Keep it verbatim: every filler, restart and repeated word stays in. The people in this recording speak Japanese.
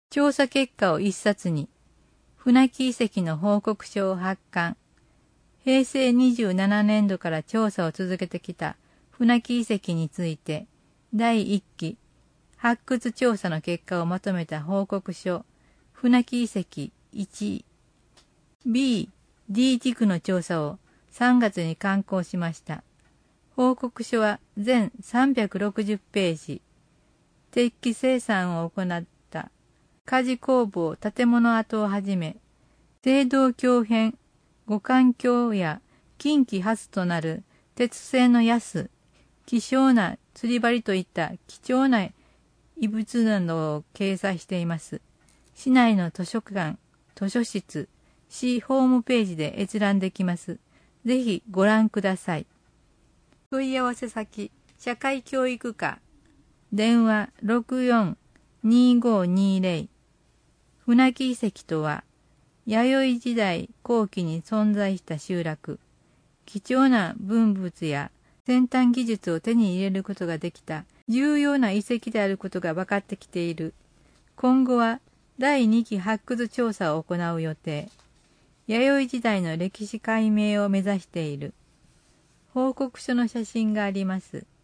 調査結果を一冊に、船木遺跡の報告書を発刊。へいせいにじゅうななねんどから調査を続けてきた船木遺跡について、だいいっき、発掘調査の結果をまとめた報告書、船木遺跡いち、B、D 地区の調査をさんがつに刊行しました。報告書は全さんびゃくろくじゅっページ。鉄器生産を行った鍛冶工房建物跡をはじめ、青銅鏡片、五環鏡や近畿初となる鉄製の安、希少な釣り針といった貴重な遺物などを掲載しています。市内の図書館、図書室、市ホームページで閲覧できます。ぜひご覧ください。問い合わせ先、社会教育課、電話 ろくよん にーごーにーぜろ。船木遺跡とは、弥生時代後期に存在した集落、貴重な文物や先端技術を手に入れることができた重要な遺跡であることが分かってきている。今後はだいにき発掘調査を行う予定。弥生時代の歴史解明を目指している。報告書の写真があります。